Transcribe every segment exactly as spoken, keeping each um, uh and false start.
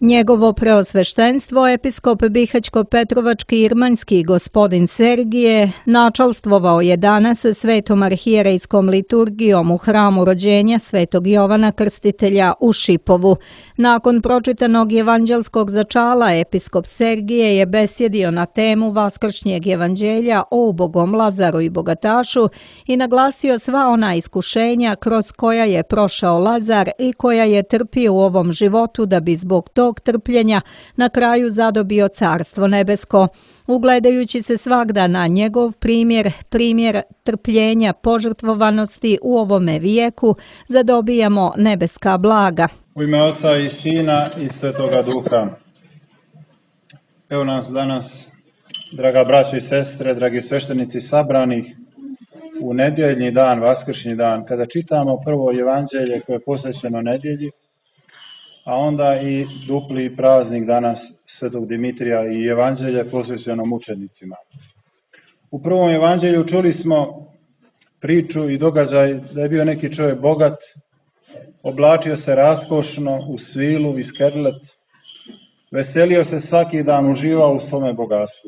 Njegovo preosveštenstvo, episkop Bihaćko-Petrovački-Irmanjski gospodin Sergije, načalstvovao je danas svetom arhijerejskom liturgijom u hramu rođenja svetog Jovana Krstitelja u Šipovu. Nakon pročitanog evanđelskog začala, episkop Sergije je besjedio na temu vaskršnjeg evanđelja o ubogom Lazaru i bogatašu i naglasio sva ona iskušenja kroz koja je prošao Lazar i koja je trpio u ovom životu da bi zbog tog trpljenja na kraju zadobio carstvo nebesko. Ugledajući se svagda na njegov primjer, primjer trpljenja, požrtvovanosti u ovome vijeku, zadobijamo nebeska blaga. U ime Oca i Sina i Svetoga Duha. Evo nas danas, draga braćo i sestre, dragi sveštenici sabranih, u nedjeljni dan, vaskršnji dan, kada čitamo prvo evanđelje koje je posvećeno nedjelji, a onda i dupli praznik danas Svetog Dimitrija i evanđelje posvećeno mučenicima. U prvom evanđelju čuli smo priču i događaj da je bio neki čovjek bogat, oblačio se raskošno u svilu i skerlet, veselio se svaki dan, uživao u svome bogatstvu.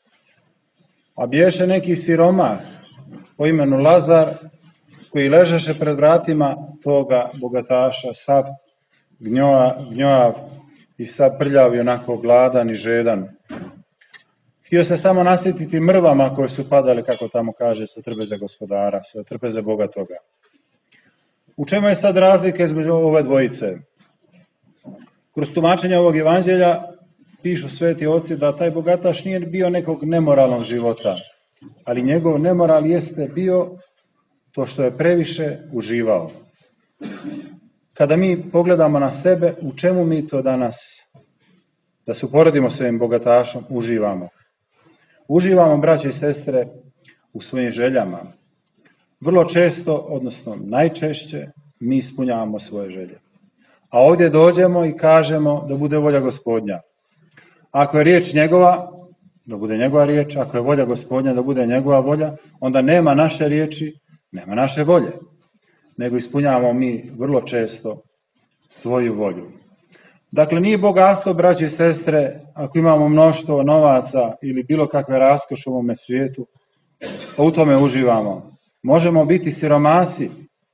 A biješe neki siromah po imenu Lazar, koji ležeše pred vratima toga bogataša, sav gnjojav i sav prljav i onako gladan i žedan. Htio se samo nasjetiti mrvama koje su padale, kako tamo kaže, sa trpeze gospodara, sa trpeze bogatoga. U čemu je sad razlika između ove dvojice? Kroz tumačenje ovog evanđelja pišu sveti oci da taj bogataš nije bio nekog nemoralnog života, ali njegov nemoral jeste bio to što je previše uživao. Kada mi pogledamo na sebe, u čemu mi to danas, da se uporedimo s ovim bogatašom, uživamo? Uživamo, braće i sestre, u svojim željama. Vrlo često, odnosno najčešće, mi ispunjavamo svoje želje. A ovdje dođemo i kažemo da bude volja Gospodnja. Ako je riječ njegova, da bude njegova riječ, ako je volja Gospodnja, da bude njegova volja, onda nema naše riječi, nema naše volje. Nego ispunjavamo mi vrlo često svoju volju. Dakle, nije bogatstvo, braće i sestre, ako imamo mnoštvo novaca ili bilo kakve raskoše u ovome svijetu, pa u tome uživamo. Možemo biti siromasi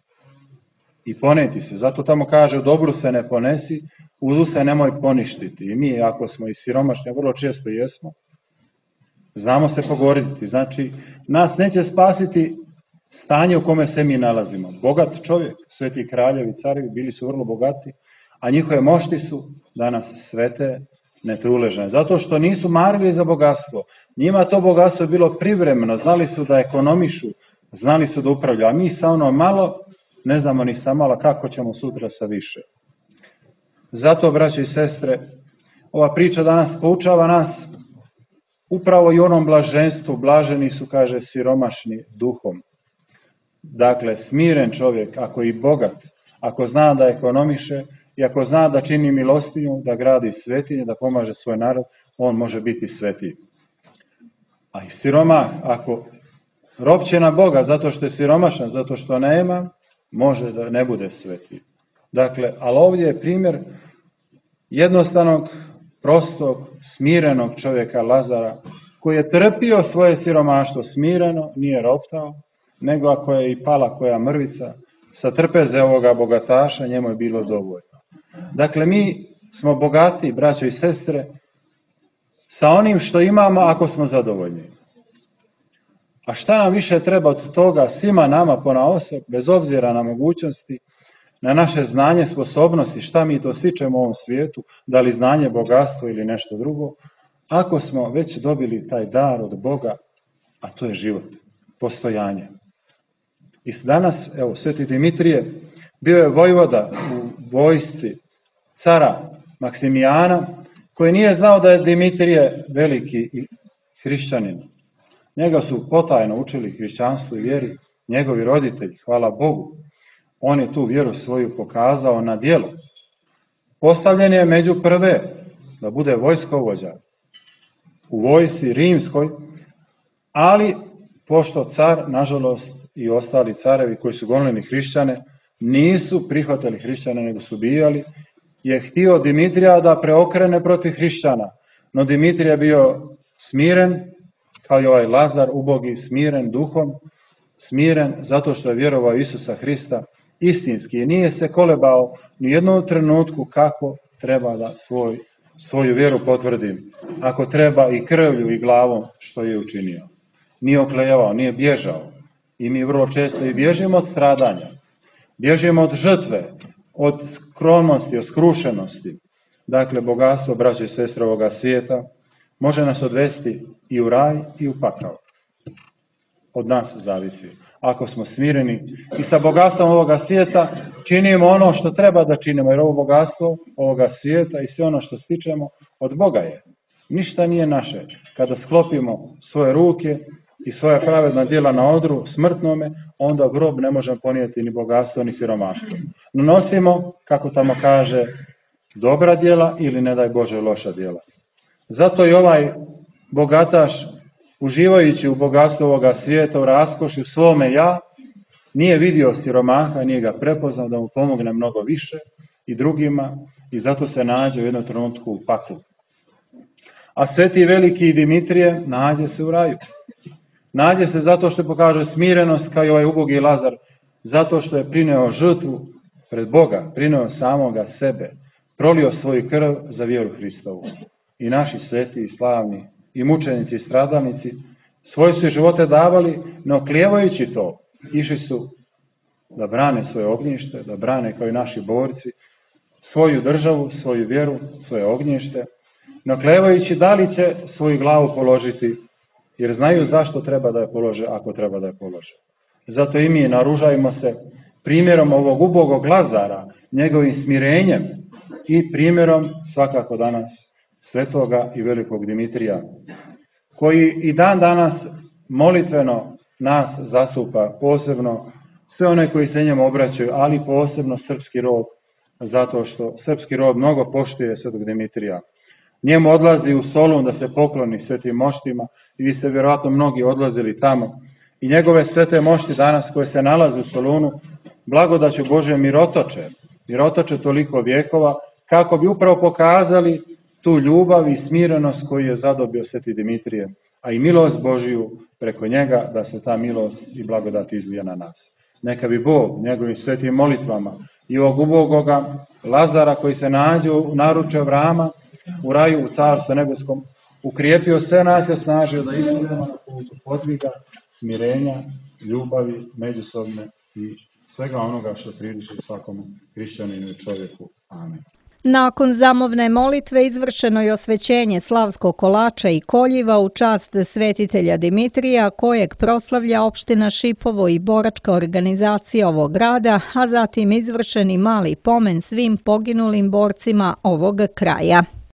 i poneti se. Zato tamo kaže, u dobru se ne ponesi, u zlu se nemoj poništiti. I mi, ako smo i siromašni, vrlo često jesmo, znamo se pogoriditi. Znači, nas neće spasiti stanje u kome se mi nalazimo. Bogat čovjek, sveti kraljevi, carevi, bili su vrlo bogati, a njihove mošti su danas svete, netruležne. Zato što nisu marili za bogatstvo. Njima to bogatstvo je bilo privremeno, znali su da ekonomišu, znali su da upravljaju, a mi sa ono malo, ne znamo ni sa malo kako ćemo sutra sa više. Zato, braće i sestre, ova priča danas poučava nas upravo i onom blaženstvu. Blaženi su, kaže, siromašni duhom. Dakle, smiren čovjek, ako je i bogat, ako zna da ekonomiše i ako zna da čini milostinju, da gradi svetinje, da pomaže svoj narod, on može biti svetiji. A i siromah, ako ropće na Boga zato što je siromašan, zato što nema, može da ne bude svetiji. Dakle, ali ovdje je primjer jednostavnog, prostog, smirenog čovjeka Lazara, koji je trpio svoje siromaštvo smireno, nije roptao, nego ako je i pala koja mrvica, sa trpeze ovoga bogataša njemu je bilo dovoljno. Dakle, mi smo bogati, braćo i sestre, sa onim što imamo ako smo zadovoljni. A šta nam više treba od toga svima nama ponaosob, bez obzira na mogućnosti, na naše znanje, sposobnosti, šta mi to stičemo u ovom svijetu, da li znanje, bogatstvo ili nešto drugo, ako smo već dobili taj dar od Boga, a to je život, postojanje. I danas, evo, sveti Dimitrije bio je vojvoda u vojsci cara Maksimijana, koji nije znao da je Dimitrije veliki hrišćanin. Njega su potajno učili hrišćanstvu i vjeri njegovi roditelji, hvala Bogu. On je tu vjeru svoju pokazao na djelu. Postavljen je među prve da bude vojskovođa u vojsci rimskoj, ali pošto car, nažalost, i ostali carevi koji su gonili hrišćane, nisu prihvatili hrišćane, nego su ubijali je htio Dimitrija da preokrene protiv hrišćana, no Dimitrij je bio smiren, kao i ovaj Lazar, ubogi, smiren duhom, smiren zato što je vjerovao Isusa Hrista istinski i nije se kolebao ni jednom trenutku kako treba da svoj, svoju vjeru potvrdi, ako treba i krvlju i glavom što je učinio. Nije oklejavao, nije bježao i mi vrlo često i bježimo od stradanja, bježimo od žrtve, od skromnosti, od skrušenosti. Dakle, bogatstvo, braće i sestre, ovoga svijeta može nas odvesti i u raj i u pakao. Od nas zavisi. Ako smo smireni i sa bogatstvom ovoga svijeta činimo ono što treba da činimo, jer ovo bogatstvo ovoga svijeta i sve ono što stičemo od Boga je. Ništa nije naše. Kada sklopimo svoje ruke i svoja pravedna djela na odru smrtnome, onda grob ne možemo ponijeti ni bogatstvo ni siromaštvo. No nosimo, kako tamo kaže, dobra djela ili ne daj Bože loša djela. Zato i ovaj bogataš, uživajući u bogatstvu ovoga svijeta, u raskoši svome ja, nije vidio siromaha, nije ga prepoznao da mu pomogne mnogo više i drugima i zato se nađe u jednom trenutku u paklu. A sveti veliki Dimitrije nađe se u raju. Nađe se zato što pokaže smirenost kao i ovaj ubogi Lazar, zato što je prineo žrtvu pred Boga, prineo samoga sebe, prolio svoju krv za vjeru Hristovu. I naši sveti i slavni i mučenici i stradalnici svoje su živote davali, ne oklijevajući to, išli su da brane svoje ognjište, da brane kao i naši borci svoju državu, svoju vjeru, svoje ognjište, ne oklijevajući da li će svoju glavu položiti, jer znaju zašto treba da je polože, ako treba da je polože. Zato i mi naružajmo se primjerom ovog ubogog Lazara, njegovim smirenjem i primjerom svakako danas svetoga i velikog Dimitrija, koji i dan danas molitveno nas zasupa, posebno sve one koji se njemu obraćaju, ali posebno srpski rob, zato što srpski rob mnogo poštuje svetog Dimitrija. Njemu odlazi u Solun da se pokloni svetim moštima i vi ste vjerojatno mnogi odlazili tamo. I njegove svete mošti danas koje se nalaze u Solunu, blagodaću Božje mirotoče, mirotoče toliko vjekova, kako bi upravo pokazali tu ljubav i smirenost koju je zadobio sveti Dimitrije, a i milost Božju preko njega, da se ta milost i blagodat izlije na nas. Neka bi Bog njegovim svetim molitvama i ovog ubogoga Lazara koji se nađe u naručju Avrama u raju u Carstvu nebeskom ukrijepio sve nas i osnažio da idemo na putu podviga, smirenja, ljubavi, međusobne i svega onoga što priliči svakom hrišćaninu i čovjeku. Amen. Nakon zamovne molitve izvršeno je osvećenje slavskog kolača i koljiva u čast svetitelja Dimitrija, kojeg proslavlja opština Šipovo i boračka organizacija ovog grada, a zatim izvršeni mali pomen svim poginulim borcima ovog kraja.